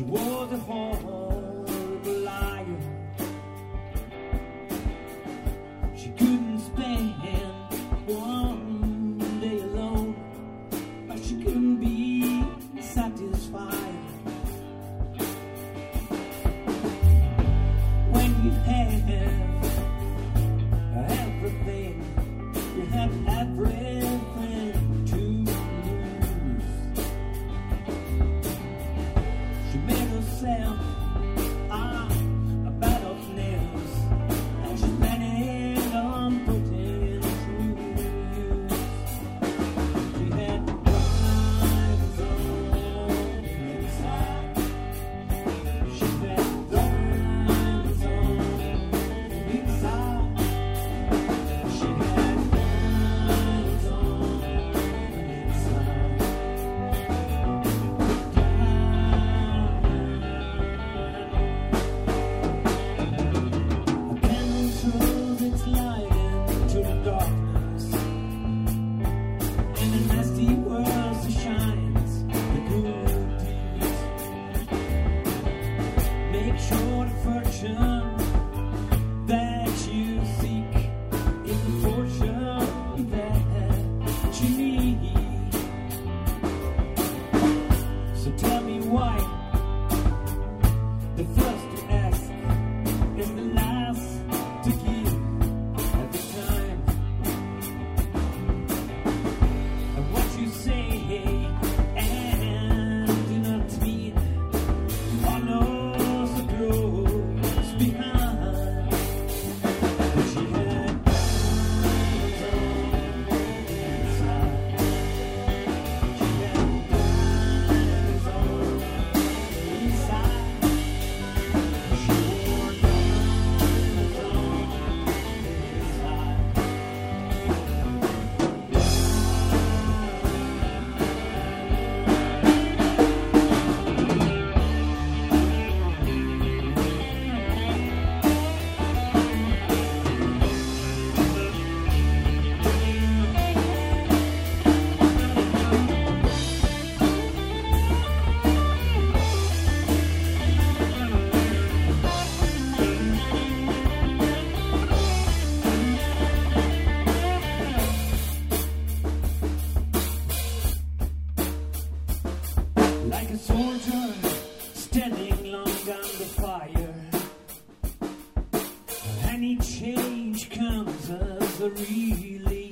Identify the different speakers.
Speaker 1: She was a horrible liar. She couldn't spend one day alone, but she couldn't be satisfied. When you have everything, you have everything to lose. She made herself a bed of nails, and she's planning on putting it to use. She had diamonds on the inside. She had diamonds on the inside. She had diamonds on the inside. A candle throws its light into the darkness, and the nasty world shines the good deeds. Make sure the fortune that you seek is the fortune that you need. So tell me why the first to ask is the last to give every time. And what you say and do not mean follows the clothes behind. She had diamonds on the inside. She had diamonds on the inside. She wore diamonds on the inside. Like a soldier standing long under fire, any change comes as a relief.